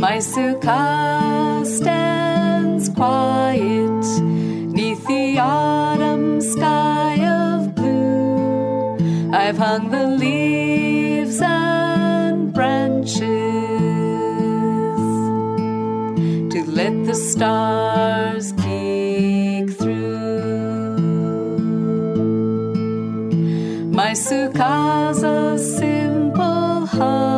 My sukkah stands quiet 'neath the autumn sky of blue. I've hung the leaves and branches to let the stars peek through. My sukkah's a simple hut